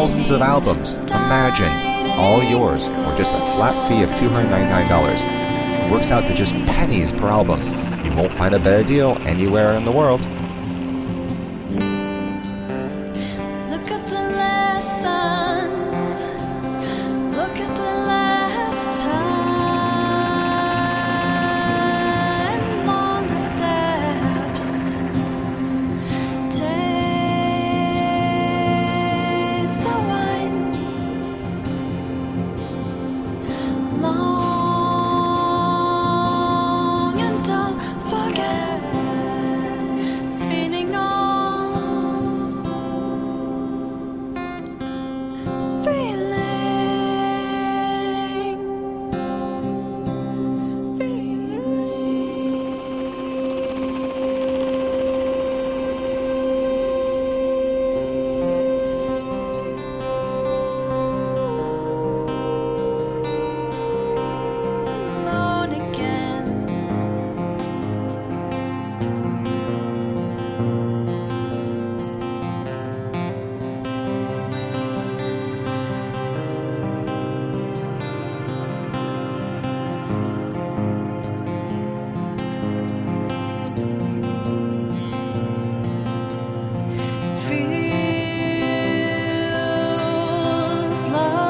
thousands of albums. Imagine, all yours for just a flat fee of $299. It works out to just pennies per album. You won't find a better deal anywhere in the world. Look at the lessons. Look at the last time. Longer steps. Taste the wine. Long and don't forget. Feeling on. Feels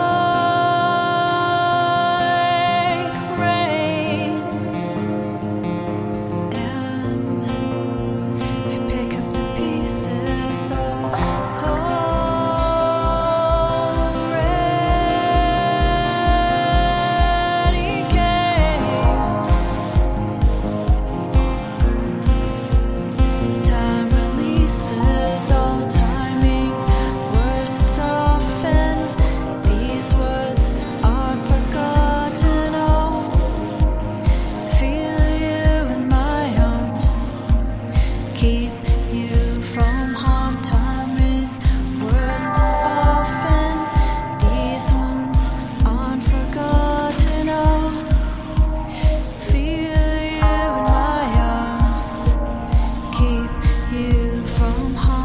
like rain, and I pick up the pieces already came. Time releases all timings, worst often. These words aren't forgotten. Oh, feel you in my arms, keep you from harm. Time is worst often. These ones aren't forgotten. Oh, feel you in my arms, keep you from harm.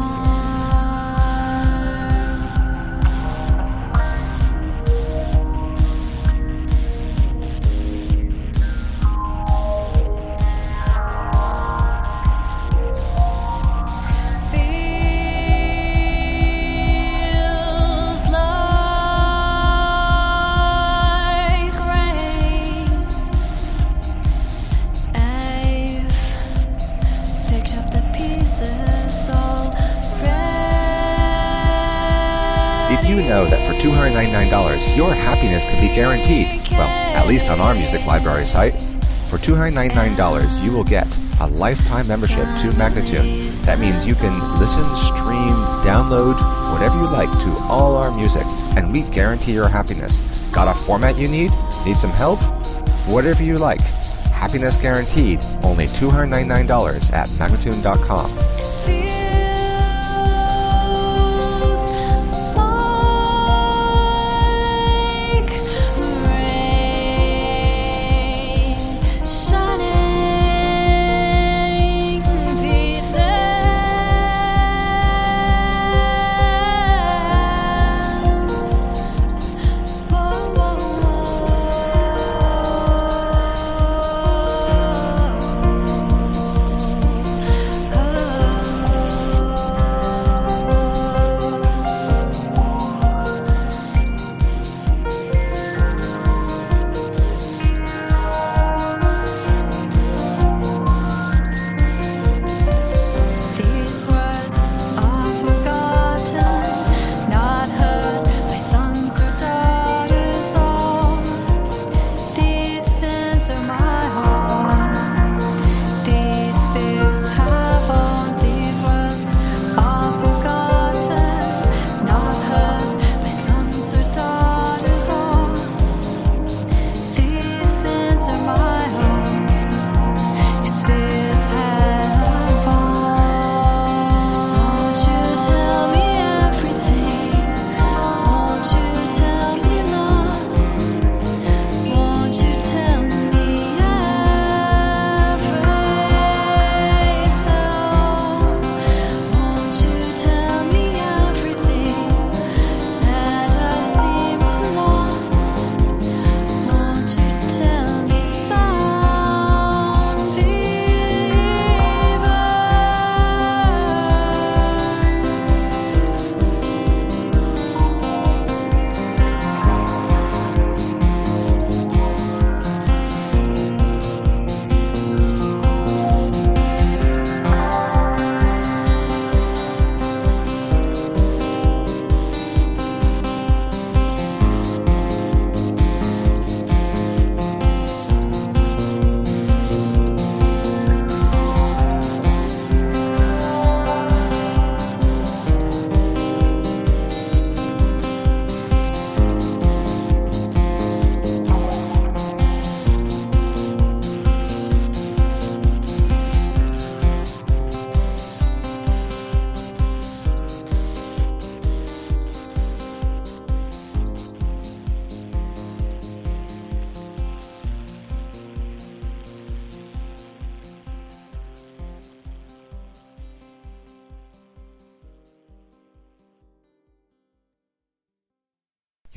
Feels like rain. I've picked up the pieces already. Did you know that for $299, your happiness can be guaranteed? Well, at least on our music library site. For $299, you will get a lifetime membership to Magnatune. That means you can listen, stream, download, whatever you like to all our music, and we guarantee your happiness. Got a format you need? Need some help? Whatever you like. Happiness guaranteed. Only $299 at Magnatune.com. Feels like rain, shining pieces. Whoa, whoa, whoa.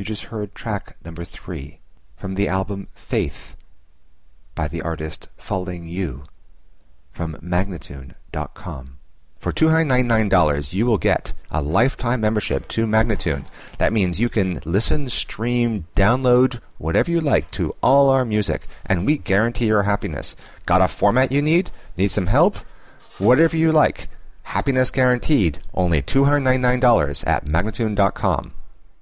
You just heard track number 3 from the album Faith by the artist Falling You from Magnatune.com. For $299, you will get a lifetime membership to Magnatune. That means you can listen, stream, download, whatever you like to all our music, and we guarantee your happiness. Got a format you need? Need some help? Whatever you like. Happiness guaranteed. Only $299 at Magnatune.com.